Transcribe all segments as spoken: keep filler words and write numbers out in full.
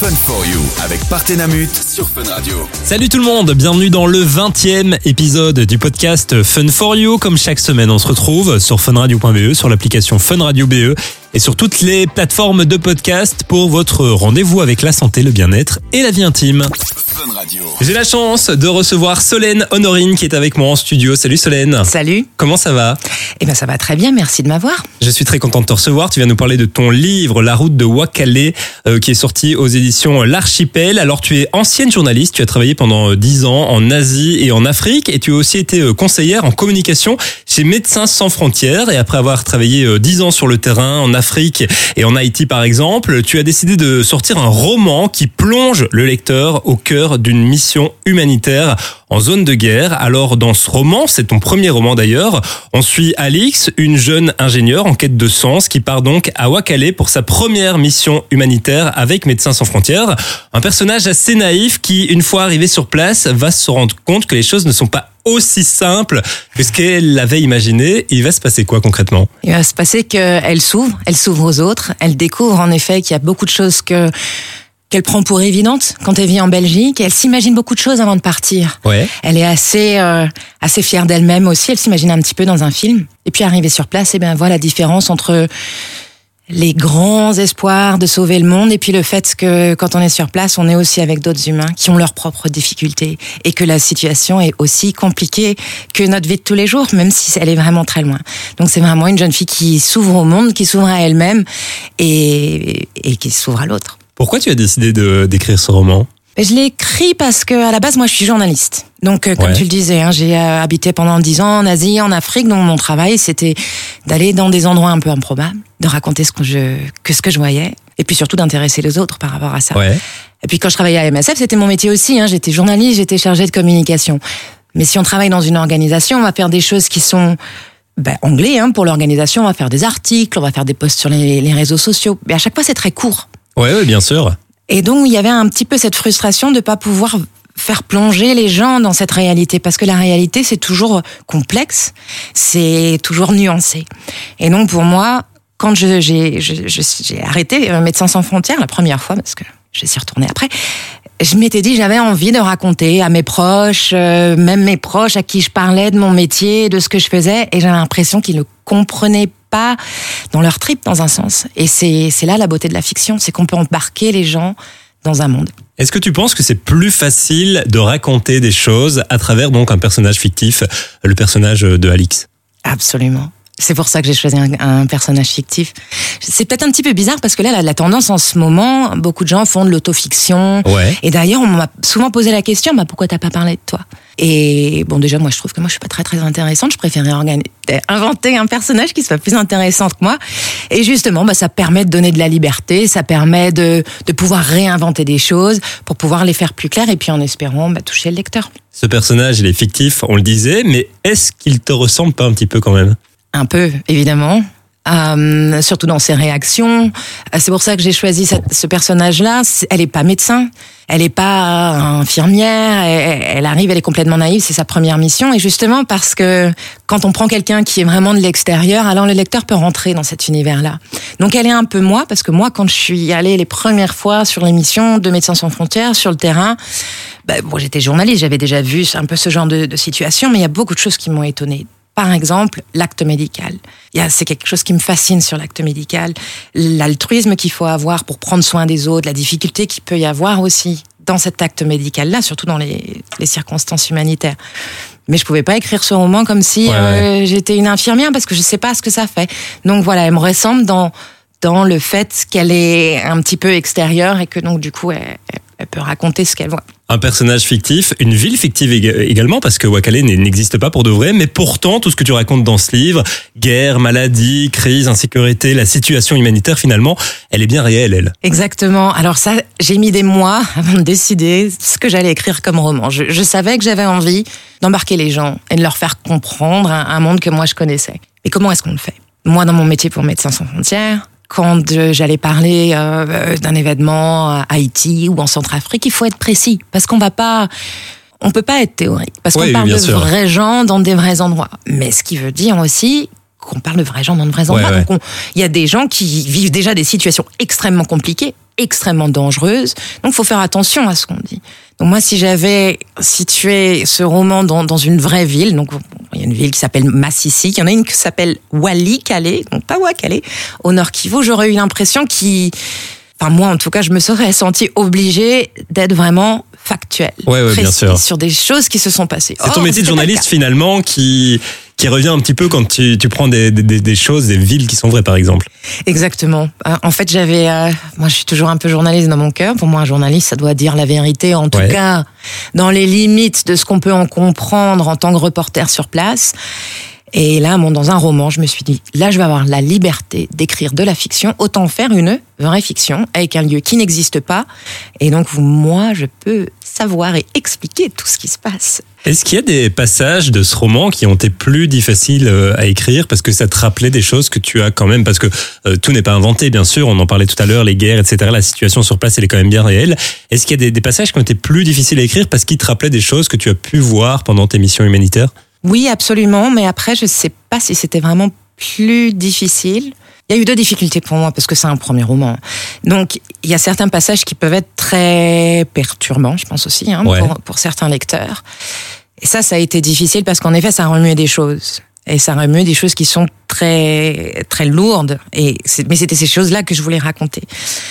Fun for You avec Partenamut sur Fun Radio. Salut tout le monde, bienvenue dans le vingtième épisode du podcast Fun for You. Comme chaque semaine, on se retrouve sur funradio point b e, sur l'application Fun Radio B E et sur toutes les plateformes de podcast pour votre rendez-vous avec la santé, le bien-être et la vie intime. Fun Radio. J'ai la chance de recevoir Solène Honorine qui est avec moi en studio. Salut Solène. Salut. Comment ça va ? Eh bien ça va très bien, merci de m'avoir. Je suis très content de te recevoir. Tu viens nous parler de ton livre La route de Wakale euh, qui est sorti aux éditions L'Archipel. Alors tu es ancienne journaliste, tu as travaillé pendant dix ans en Asie et en Afrique et tu as aussi été conseillère en communication chez Médecins sans frontières. Et après avoir travaillé dix ans sur le terrain en Afrique et en Haïti par exemple, tu as décidé de sortir un roman qui plonge le lecteur au cœur d'une mission humanitaire en zone de guerre. Alors dans ce roman, c'est ton premier roman d'ailleurs, on suit Alix, une jeune ingénieure en quête de sens qui part donc à Wakale pour sa première mission humanitaire avec Médecins sans frontières. Un personnage assez naïf qui, une fois arrivé sur place, va se rendre compte que les choses ne sont pas aussi simples que ce qu'elle avait imaginé. Il va se passer quoi concrètement ? Il va se passer qu'elle s'ouvre, elle s'ouvre aux autres, elle découvre en effet qu'il y a beaucoup de choses que qu'elle prend pour évidentes quand elle vit en Belgique. Et elle s'imagine beaucoup de choses avant de partir. Ouais. Elle est assez euh, assez fière d'elle-même aussi. Elle s'imagine un petit peu dans un film. Et puis arrivée sur place, et ben voilà la différence entre les grands espoirs de sauver le monde et puis le fait que quand on est sur place, on est aussi avec d'autres humains qui ont leurs propres difficultés et que la situation est aussi compliquée que notre vie de tous les jours, même si elle est vraiment très loin. Donc c'est vraiment une jeune fille qui s'ouvre au monde, qui s'ouvre à elle-même et, et qui s'ouvre à l'autre. Pourquoi tu as décidé de, d'écrire ce roman ? Je l'ai écrit parce que à la base, moi, je suis journaliste. Donc, euh, comme Ouais. tu le disais, hein, j'ai euh, habité pendant dix ans en Asie, en Afrique. Donc, mon travail, c'était d'aller dans des endroits un peu improbables, de raconter ce que je, que ce que je voyais, et puis surtout d'intéresser les autres par rapport à ça. Ouais. Et puis, quand je travaillais à M S F, c'était mon métier aussi. Hein, j'étais journaliste, j'étais chargée de communication. Mais si on travaille dans une organisation, on va faire des choses qui sont ben, anglais hein, pour l'organisation. On va faire des articles, on va faire des posts sur les, les réseaux sociaux. Mais à chaque fois, c'est très court. Ouais, ouais, bien sûr. Et donc, il y avait un petit peu cette frustration de ne pas pouvoir faire plonger les gens dans cette réalité. Parce que la réalité, c'est toujours complexe, c'est toujours nuancé. Et donc, pour moi, quand je, j'ai, je, je, j'ai arrêté Médecins sans frontières, la première fois, parce que je suis retournée après, je m'étais dit j'avais envie de raconter à mes proches, euh, même mes proches à qui je parlais de mon métier, de ce que je faisais, et j'avais l'impression qu'ils ne comprenaient pas dans leur trip, dans un sens. Et c'est, c'est là la beauté de la fiction, c'est qu'on peut embarquer les gens dans un monde. Est-ce que tu penses que c'est plus facile de raconter des choses à travers donc un personnage fictif, le personnage de Alix ? Absolument. C'est pour ça que j'ai choisi un, un personnage fictif. C'est peut-être un petit peu bizarre parce que là, la, la tendance en ce moment, beaucoup de gens font de l'autofiction. Ouais. Et d'ailleurs, on m'a souvent posé la question, bah, pourquoi t'as pas parlé de toi ? Et bon, déjà, moi, je trouve que moi, je suis pas très, très intéressante. Je préférais organi- inventer un personnage qui soit plus intéressant que moi. Et justement, bah, ça permet de donner de la liberté, ça permet de, de pouvoir réinventer des choses pour pouvoir les faire plus claires et puis en espérant bah, toucher le lecteur. Ce personnage, il est fictif, on le disait, mais est-ce qu'il te ressemble pas un petit peu quand même ? Un peu, évidemment. Euh, surtout dans ses réactions. C'est pour ça que j'ai choisi cette, ce personnage-là. Elle est pas médecin, elle est pas infirmière, elle, elle arrive, elle est complètement naïve, c'est sa première mission. Et justement parce que quand on prend quelqu'un qui est vraiment de l'extérieur, alors le lecteur peut rentrer dans cet univers-là. Donc elle est un peu moi, parce que moi, quand je suis allée les premières fois sur l'émission de Médecins sans frontières, sur le terrain, ben, bon, j'étais journaliste, j'avais déjà vu un peu ce genre de, de situation, mais il y a beaucoup de choses qui m'ont étonnée. Par exemple, l'acte médical. Il y a, c'est quelque chose qui me fascine sur l'acte médical. L'altruisme qu'il faut avoir pour prendre soin des autres, la difficulté qu'il peut y avoir aussi dans cet acte médical-là, surtout dans les, les circonstances humanitaires. Mais je pouvais pas écrire ce roman comme si ouais, euh, ouais. j'étais une infirmière parce que je sais pas ce que ça fait. Donc voilà, elle me ressemble dans, dans le fait qu'elle est un petit peu extérieure et que donc du coup, elle, elle peut raconter ce qu'elle voit. Un personnage fictif, une ville fictive également, parce que Wakale n'existe pas pour de vrai, mais pourtant, tout ce que tu racontes dans ce livre, guerre, maladie, crise, insécurité, la situation humanitaire, finalement, elle est bien réelle, elle. Exactement. Alors ça, j'ai mis des mois avant de décider ce que j'allais écrire comme roman. Je, je savais que j'avais envie d'embarquer les gens et de leur faire comprendre un, un monde que moi je connaissais. Mais comment est-ce qu'on le fait ? Moi, dans mon métier pour Médecins sans frontières, quand j'allais parler euh, d'un événement à Haïti ou en Centrafrique, il faut être précis parce qu'on va pas, on peut pas être théorique parce qu'on oui, parle oui, de sûr. vrais gens dans des vrais endroits. Mais ce qui veut dire aussi qu'on parle de vrais gens dans de vrais endroits. Ouais, ouais. Donc, il y a des gens qui vivent déjà des situations extrêmement compliquées extrêmement dangereuses. Donc, il faut faire attention à ce qu'on dit. Donc, moi, si j'avais situé ce roman dans, dans une vraie ville, donc il y a une ville qui s'appelle Massissi, il y en a une qui s'appelle Walikale, donc pas Wakale, au Nord Kivu, j'aurais eu l'impression qu'il... Enfin, moi, en tout cas, je me serais sentie obligée d'être vraiment factuelle, ouais, ouais, précise, bien sûr. sur des choses qui se sont passées. C'est ton Or, métier de c'était pas le journaliste, cas. finalement, qui, qui revient un petit peu quand tu, tu prends des, des, des choses, des villes qui sont vraies, par exemple. Exactement. Euh, En fait, j'avais, euh, moi, je suis toujours un peu journaliste dans mon cœur. Pour moi, un journaliste, ça doit dire la vérité, en tout Ouais. cas, dans les limites de ce qu'on peut en comprendre en tant que reporter sur place. Et là, bon, dans un roman, je me suis dit, là, je vais avoir la liberté d'écrire de la fiction, autant faire une vraie fiction avec un lieu qui n'existe pas. Et donc, moi, je peux savoir et expliquer tout ce qui se passe. Est-ce qu'il y a des passages de ce roman qui ont été plus difficiles euh, à écrire parce que ça te rappelait des choses que tu as quand même, parce que euh, tout n'est pas inventé, bien sûr, on en parlait tout à l'heure, les guerres, et cetera. La situation sur place, elle est quand même bien réelle. Est-ce qu'il y a des, des passages qui ont été plus difficiles à écrire parce qu'ils te rappelaient des choses que tu as pu voir pendant tes missions humanitaires ? Oui, absolument. Mais après, je sais pas si c'était vraiment plus difficile. Il y a eu deux difficultés pour moi parce que c'est un premier roman. Donc, il y a certains passages qui peuvent être très perturbants, je pense aussi, hein, Ouais. pour, pour certains lecteurs. Et ça, ça a été difficile parce qu'en effet, ça remuait des choses. Et ça remuait des choses qui sont très, très lourdes. Et c'est, mais c'était ces choses-là que je voulais raconter.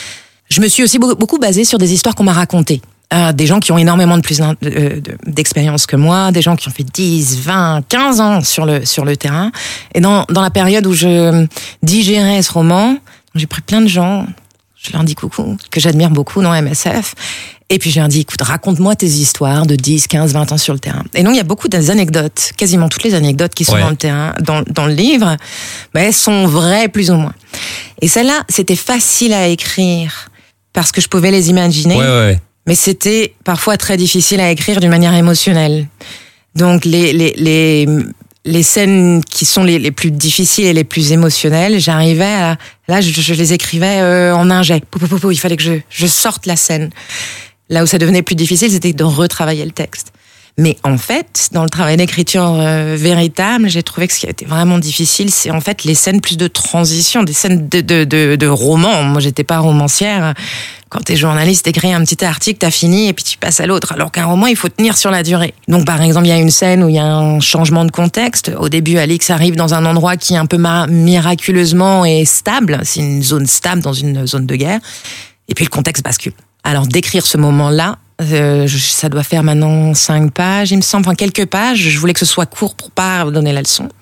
Je me suis aussi beaucoup, beaucoup basée sur des histoires qu'on m'a racontées. Euh, des gens qui ont énormément de plus d'in- de- de- d'expérience que moi, des gens qui ont fait dix, vingt, quinze ans sur le, sur le terrain. Et dans, dans la période où je digérais ce roman, j'ai pris plein de gens, je leur dis coucou, que j'admire beaucoup dans M S F. Et puis je leur dis, écoute, raconte-moi tes histoires de dix, quinze, vingt ans sur le terrain. Et donc il y a beaucoup d'anecdotes, quasiment toutes les anecdotes qui sont Ouais. dans le terrain, dans, dans le livre, ben, elles sont vraies plus ou moins. Et celles-là, c'était facile à écrire parce que je pouvais les imaginer. Ouais, ouais, ouais. Mais c'était parfois très difficile à écrire d'une manière émotionnelle. Donc les les les les scènes qui sont les les plus difficiles et les plus émotionnelles, j'arrivais à là je, je les écrivais euh, en un jet. Pou, pou, pou, pou, il fallait que je je sorte la scène. Là où ça devenait plus difficile, c'était de retravailler le texte. Mais en fait, dans le travail d'écriture euh, véritable, j'ai trouvé que ce qui a été vraiment difficile, c'est en fait les scènes plus de transition, des scènes de de de, de romans. Moi, j'étais pas romancière. Quand t'es journaliste, t'écris un petit article, t'as fini et puis tu passes à l'autre. Alors qu'un roman, il faut tenir sur la durée. Donc, par exemple, il y a une scène où il y a un changement de contexte. Au début, Alix arrive dans un endroit qui un peu ma- miraculeusement est stable. C'est une zone stable dans une zone de guerre. Et puis le contexte bascule. Alors, décrire ce moment-là, euh, je- ça doit faire maintenant cinq pages, il me semble, enfin quelques pages. Je voulais que ce soit court pour pas donner la leçon.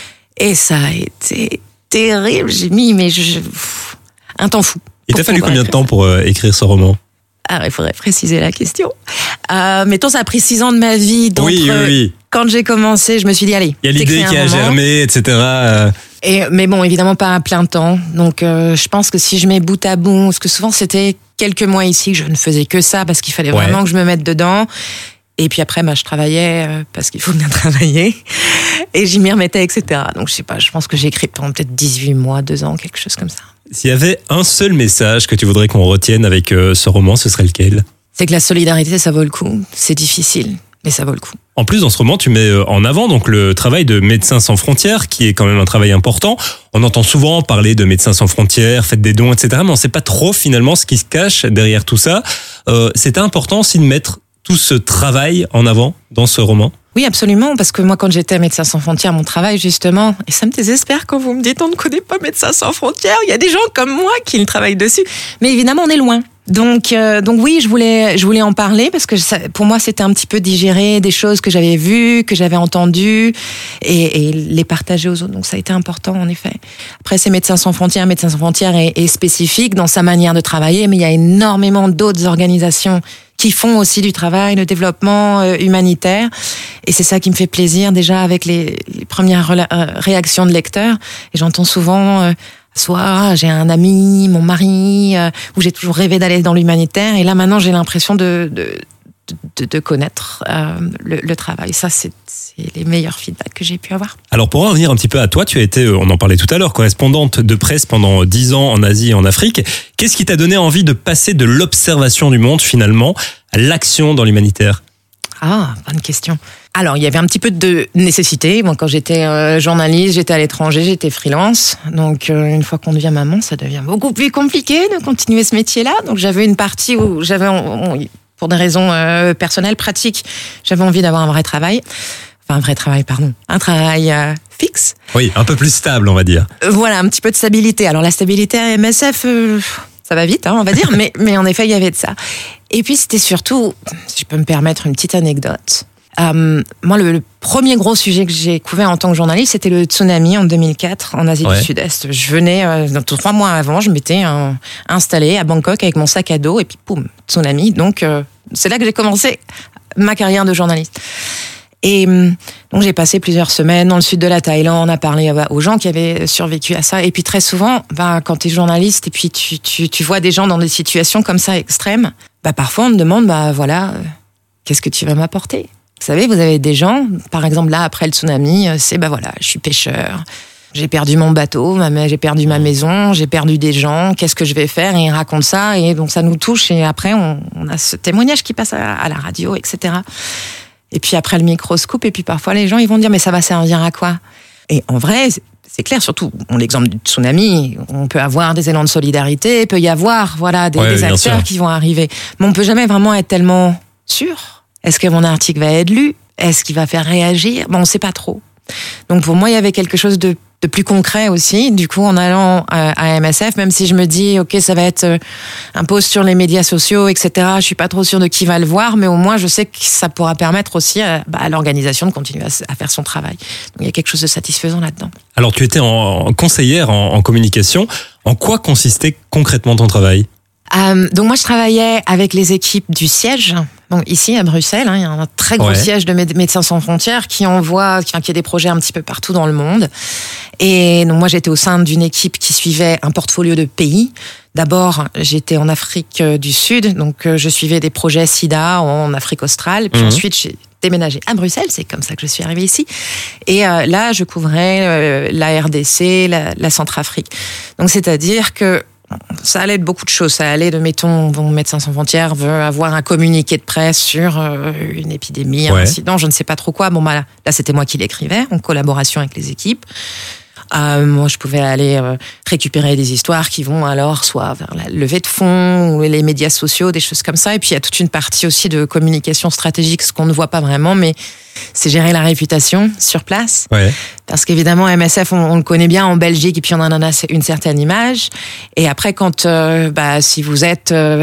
Et ça a été terrible. J'ai mis, mais je, je- pff, un temps fou. Il t'a Pour fallu pouvoir combien de écrire temps pour euh, écrire ce roman ? Alors, il faudrait préciser la question. Euh, mettons, ça a pris six ans de ma vie. Donc, Oui, oui, oui. Quand j'ai commencé, je me suis dit, allez, Il y a l'idée t'écris un qui a roman. germé, et cetera. euh. Et, mais bon, évidemment, pas à plein temps. Donc, euh, je pense que si je mets bout à bout, parce que souvent, c'était quelques mois ici que je ne faisais que ça, parce qu'il fallait Ouais. vraiment que je me mette dedans. Et puis après, bah, je travaillais euh, parce qu'il faut bien travailler. Et j'y m'y remettais, et cetera. Donc, je sais pas, je pense que j'ai écrit pendant peut-être dix-huit mois, deux ans, quelque chose comme ça. S'il y avait un seul message que tu voudrais qu'on retienne avec euh, ce roman, ce serait lequel ? C'est que la solidarité, ça vaut le coup. C'est difficile, mais ça vaut le coup. En plus, dans ce roman, tu mets euh, en avant donc le travail de Médecins sans frontières, qui est quand même un travail important. On entend souvent parler de Médecins sans frontières, faites des dons, et cetera. Mais on ne sait pas trop finalement ce qui se cache derrière tout ça. Euh, C'était important aussi de mettre tout ce travail en avant dans ce roman. Oui, absolument, parce que moi, quand j'étais à Médecins sans frontières, mon travail, justement, et ça me désespère quand vous me dites on ne connaît pas Médecins sans frontières, il y a des gens comme moi qui le travaillent dessus, mais évidemment, on est loin. Donc, euh, donc oui, je voulais, je voulais en parler parce que ça, pour moi, c'était un petit peu digérer des choses que j'avais vues, que j'avais entendues, et, et les partager aux autres. Donc, ça a été important, en effet. Après, c'est Médecins sans frontières. Médecins sans frontières est, est spécifique dans sa manière de travailler, mais il y a énormément d'autres organisations qui font aussi du travail, de développement euh, humanitaire. Et c'est ça qui me fait plaisir, déjà, avec les, les premières rela- euh, réactions de lecteurs. Et j'entends souvent, euh, soit j'ai un ami, mon mari, euh, où j'ai toujours rêvé d'aller dans l'humanitaire. Et là, maintenant, j'ai l'impression de, de, de, de connaître euh, le, le travail. Ça, c'est, c'est les meilleurs feedbacks que j'ai pu avoir. Alors pour en revenir un petit peu à toi, tu as été, on en parlait tout à l'heure, correspondante de presse pendant dix ans en Asie et en Afrique. Qu'est-ce qui t'a donné envie de passer de l'observation du monde finalement à l'action dans l'humanitaire ? Ah, bonne question. Alors, il y avait un petit peu de nécessité. Moi, quand j'étais euh, journaliste, j'étais à l'étranger, j'étais freelance. Donc, euh, une fois qu'on devient maman, ça devient beaucoup plus compliqué de continuer ce métier-là. Donc, j'avais une partie où j'avais, on, on, pour des raisons euh, personnelles, pratiques, j'avais envie d'avoir un vrai travail. Enfin, un vrai travail, pardon. Un travail euh, fixe. Oui, un peu plus stable, on va dire. Euh, voilà, un petit peu de stabilité. Alors, la stabilité à M S F, euh, ça va vite, hein, on va dire. mais, mais en effet, il y avait de ça. Et puis, c'était surtout, si je peux me permettre une petite anecdote. Euh, moi, le, le premier gros sujet que j'ai couvert en tant que journaliste, c'était le tsunami en deux mille quatre en Asie ouais. du Sud-Est. Je venais, euh, trois mois avant, je m'étais euh, installée à Bangkok avec mon sac à dos et puis poum, tsunami. Donc, euh, c'est là que j'ai commencé ma carrière de journaliste. Et donc, j'ai passé plusieurs semaines dans le sud de la Thaïlande à parler aux gens qui avaient survécu à ça. Et puis, très souvent, bah, quand tu es journaliste et puis tu, tu, tu vois des gens dans des situations comme ça extrêmes, bah, parfois, on te demande, bah, voilà, euh, qu'est-ce que tu vas m'apporter ? Vous savez, vous avez des gens, par exemple, là, après le tsunami, c'est, bah voilà, je suis pêcheur, j'ai perdu mon bateau, j'ai perdu ma maison, j'ai perdu des gens, qu'est-ce que je vais faire ? Et ils racontent ça, et donc ça nous touche, et après, on, on a ce témoignage qui passe à, à la radio, et cetera. Et puis après, le micro se coupe, et puis parfois, les gens, ils vont dire, mais ça va servir à quoi ? Et en vrai, c'est clair, surtout, on l'exemple du tsunami, on peut avoir des élans de solidarité, il peut y avoir, voilà, des, ouais, des acteurs sûr. qui vont arriver, mais on peut jamais vraiment être tellement sûr. Est-ce que mon article va être lu ? Est-ce qu'il va faire réagir ? Bon, on ne sait pas trop. Donc pour moi, il y avait quelque chose de, de plus concret aussi. Du coup, en allant à M S F, même si je me dis, ok, ça va être un post sur les médias sociaux, et cetera. Je suis pas trop sûre de qui va le voir, mais au moins, je sais que ça pourra permettre aussi à, bah, à l'organisation de continuer à, à faire son travail. Donc il y a quelque chose de satisfaisant là-dedans. Alors tu étais en, en conseillère en, en communication. En quoi consistait concrètement ton travail ? Euh, donc moi je travaillais avec les équipes du siège, donc ici à Bruxelles, hein, il y a un très gros ouais. siège de Médecins sans frontières qui envoie, qui, qui a des projets un petit peu partout dans le monde. Et donc moi j'étais au sein d'une équipe qui suivait un portfolio de pays. D'abord j'étais en Afrique du Sud, donc je suivais des projets SIDA en Afrique australe. Puis mmh. ensuite j'ai déménagé à Bruxelles, c'est comme ça que je suis arrivée ici. Et euh, là je couvrais euh, la R D C, la, la Centrafrique. Donc c'est-à-dire que ça allait de beaucoup de choses. Ça allait de, mettons, bon, Médecins sans frontières veut avoir un communiqué de presse sur euh, une épidémie, ouais. un incident, je ne sais pas trop quoi. Bon, bah, là, là, c'était moi qui l'écrivais, en collaboration avec les équipes. Euh, moi, je pouvais aller euh, récupérer des histoires qui vont alors soit vers la levée de fonds ou les médias sociaux, des choses comme ça. Et puis, il y a toute une partie aussi de communication stratégique, ce qu'on ne voit pas vraiment, mais c'est gérer la réputation sur place. Ouais. Parce qu'évidemment, M S F, on, on le connaît bien en Belgique et puis on en a une certaine image. Et après, quand, euh, bah, si vous êtes euh,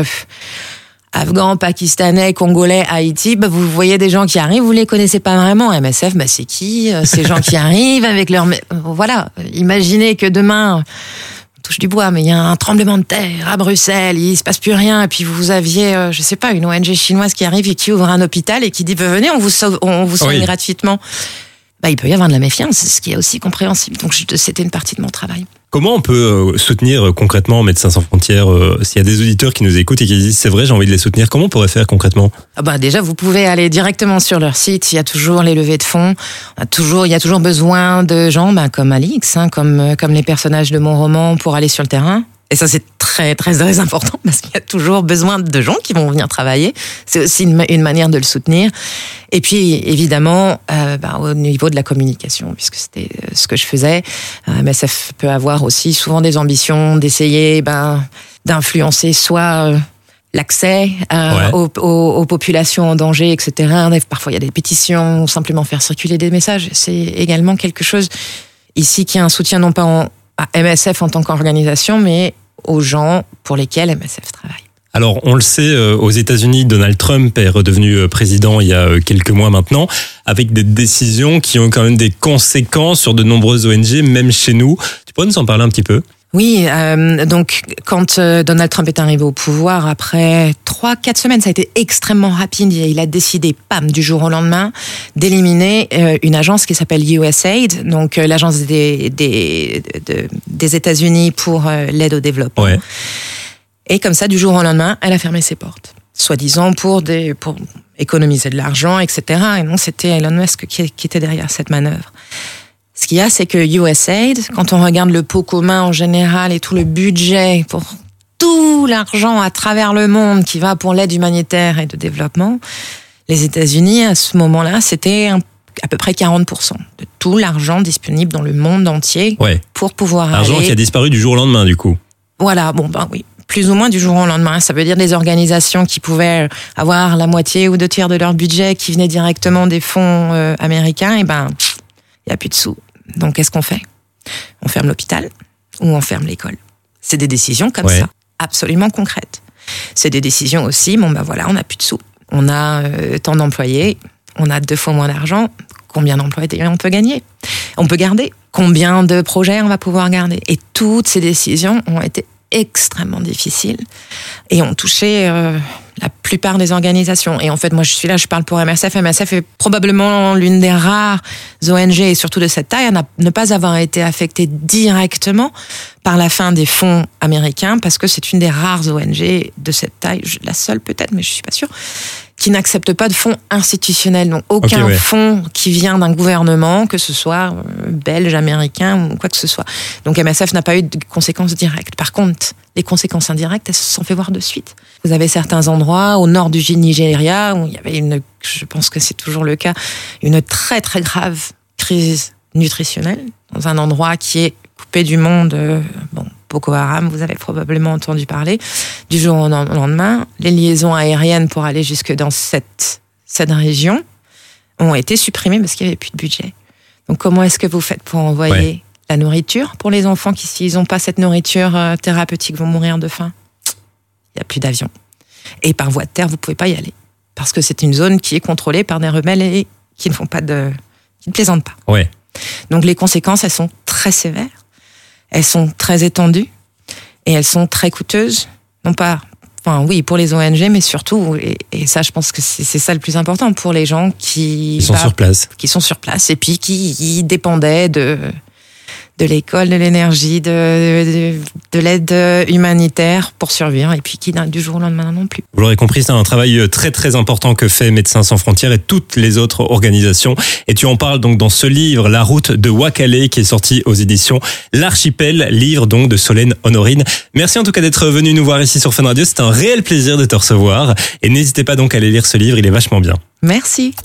Afghans, Pakistanais, Congolais, Haïti, bah, vous voyez des gens qui arrivent, vous les connaissez pas vraiment. M S F, bah, c'est qui ? Ces gens qui arrivent avec leur... Voilà, imaginez que demain... touche du bois, mais il y a un tremblement de terre à Bruxelles, il se passe plus rien, et puis vous aviez, euh, je sais pas, une O N G chinoise qui arrive et qui ouvre un hôpital et qui dit, venez, on vous sauve, on vous soigne oui. gratuitement. Bah, il peut y avoir de la méfiance, ce qui est aussi compréhensible. Donc, c'était une partie de mon travail. Comment on peut soutenir concrètement Médecins sans frontières euh, s'il y a des auditeurs qui nous écoutent et qui disent c'est vrai, j'ai envie de les soutenir, comment on pourrait faire concrètement ? Ah bah déjà, vous pouvez aller directement sur leur site. Il y a toujours les levées de fonds. Il y a toujours, il y a toujours besoin de gens, bah, comme Alix, hein, comme comme les personnages de mon roman, pour aller sur le terrain. Et ça, c'est très, très, très important parce qu'il y a toujours besoin de gens qui vont venir travailler. C'est aussi une, une manière de le soutenir. Et puis, évidemment, euh, bah, au niveau de la communication, puisque c'était ce que je faisais, euh, M S F peut avoir aussi souvent des ambitions d'essayer bah, d'influencer soit euh, l'accès euh, ouais. aux, aux, aux populations en danger, et cetera. Parfois, il y a des pétitions ou simplement faire circuler des messages. C'est également quelque chose ici qui a un soutien non pas en, à M S F en tant qu'organisation, mais aux gens pour lesquels M S F travaille. Alors, on le sait, aux États-Unis, Donald Trump est redevenu président il y a quelques mois maintenant, avec des décisions qui ont quand même des conséquences sur de nombreuses O N G, même chez nous. Tu pourrais nous en parler un petit peu ? Oui, euh, donc quand euh, Donald Trump est arrivé au pouvoir, après trois, quatre semaines, ça a été extrêmement rapide. Il a décidé, pam, du jour au lendemain, d'éliminer euh, une agence qui s'appelle U S A I D, donc euh, l'agence des des de, des États-Unis pour euh, l'aide au développement. Ouais. Et comme ça, du jour au lendemain, elle a fermé ses portes, soi-disant pour des pour économiser de l'argent, et cetera. Et non, c'était Elon Musk qui, qui était derrière cette manœuvre. Ce qu'il y a, c'est que U S A I D, quand on regarde le pot commun en général et tout le budget pour tout l'argent à travers le monde qui va pour l'aide humanitaire et de développement, Les États-Unis, à ce moment-là, c'était un, à peu près quarante pour cent de tout l'argent disponible dans le monde entier ouais. pour pouvoir Argent aller... qui a disparu du jour au lendemain, du coup. Voilà, bon, ben oui. Plus ou moins du jour au lendemain. Ça veut dire des organisations qui pouvaient avoir la moitié ou deux tiers de leur budget qui venait directement des fonds euh, américains, et ben, il n'y a plus de sous. Donc, qu'est-ce qu'on fait? On ferme l'hôpital ou on ferme l'école. C'est des décisions comme ouais. ça, absolument concrètes. C'est des décisions aussi, bon ben voilà, on n'a plus de sous. On a euh, tant d'employés, on a deux fois moins d'argent. Combien d'employés on peut gagner? On peut garder. Combien de projets on va pouvoir garder? Et toutes ces décisions ont été extrêmement difficiles et ont touché euh, la plupart des organisations. Et en fait, moi, je suis là, je parle pour M S F. M S F est probablement l'une des rares O N G, et surtout de cette taille, à ne pas avoir été affectée directement par la fin des fonds américains, parce que c'est une des rares O N G de cette taille, la seule peut-être, mais je suis pas sûre, qui n'accepte pas de fonds institutionnels. Donc, aucun okay, ouais. fonds qui vient d'un gouvernement, que ce soit belge, américain ou quoi que ce soit. Donc, M S F n'a pas eu de conséquences directes. Par contre, les conséquences indirectes, elles se sont fait voir de suite. Vous avez certains endroits au nord du Nigeria où il y avait une, je pense que c'est toujours le cas, une très très grave crise nutritionnelle dans un endroit qui est coupé du monde. Bon, Boko Haram, vous avez probablement entendu parler. Du jour au lendemain, les liaisons aériennes pour aller jusque dans cette, cette région ont été supprimées parce qu'il n'y avait plus de budget. Donc, comment est-ce que vous faites pour envoyer ouais. la nourriture pour les enfants qui, s'ils n'ont pas cette nourriture thérapeutique, vont mourir de faim? Il n'y a plus d'avion. Et par voie de terre, vous ne pouvez pas y aller. Parce que c'est une zone qui est contrôlée par des rebelles et qui ne font pas de, qui ne plaisantent pas. Ouais. Donc, les conséquences, elles sont très sévères. Elles sont très étendues et elles sont très coûteuses. Non pas, enfin oui, pour les O N G, mais surtout, et, et ça, je pense que c'est, c'est ça le plus important, pour les gens qui... Ils sont bah, sur place. Qui sont sur place et puis qui, qui dépendaient de... de l'école, de l'énergie, de, de, de l'aide humanitaire pour survivre, et puis qui du jour au lendemain non plus. Vous l'aurez compris, c'est un travail très très important que fait Médecins sans frontières et toutes les autres organisations. Et tu en parles donc dans ce livre, La route de Wakale, qui est sorti aux éditions L'Archipel, livre donc de Solène Honorine. Merci en tout cas d'être venu nous voir ici sur Fun Radio, c'est un réel plaisir de te recevoir. Et n'hésitez pas donc à aller lire ce livre, il est vachement bien. Merci.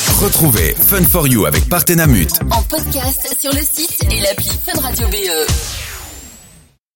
Retrouvez Fun for You avec Partenamut en podcast sur le site et l'appli Fun Radio B E.